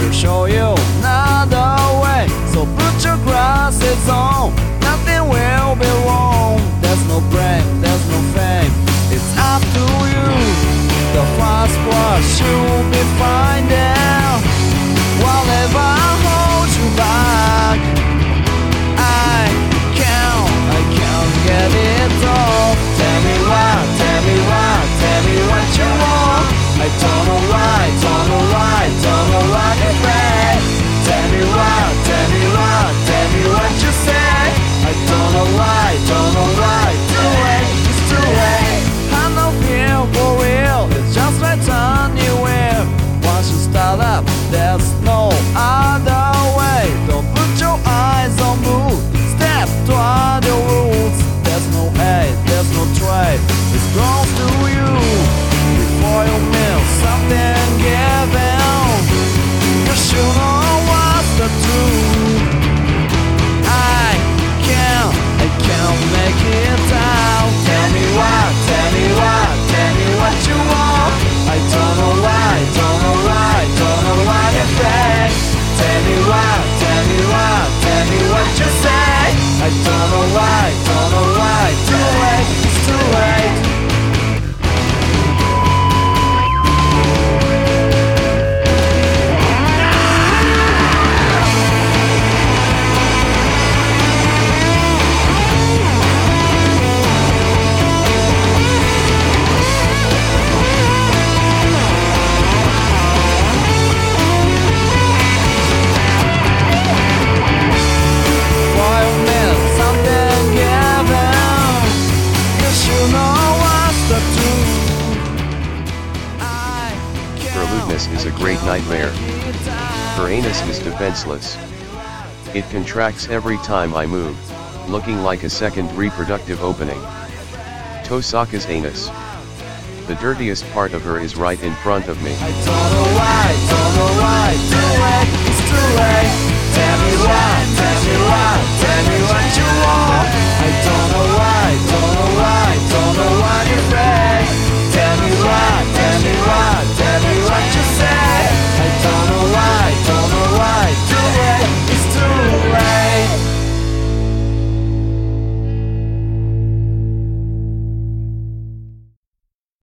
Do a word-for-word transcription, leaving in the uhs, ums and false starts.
will show you another way. So put your glasses on, nothing will be wrong. There's no blame, there's no fame, it's up to you. The first brush you'll be finding, whatever holds you back. I can't, I can't get it off. Tell me why, tell me why, tell me what you want. I don't know why, don't know why, don't know what you say. Tell me why, tell me why, tell me what you say. I don't know why, don't know why, too late, it's too late. I know feel for real, it's just like anywhere. Once you start up, there's no other way. Don't put your eyes on mood, step toward your roots. There's no aid, there's no trade, it's close to you. Before you mean something given, you should know what's the truth. I can't, I can't make it out. Tell me why, tell me why, tell me what you want. I don't know why, don't know why, don't know why you say. Tell me why, tell me why, tell me what you say. I don't know why, don't know why, too late, it's too late. Her lewdness is a great nightmare. Her anus is defenseless. It contracts every time I move, looking like a second reproductive opening. Tosaka's anus. The dirtiest part of her is right in front of me. I don't know why, don't know why.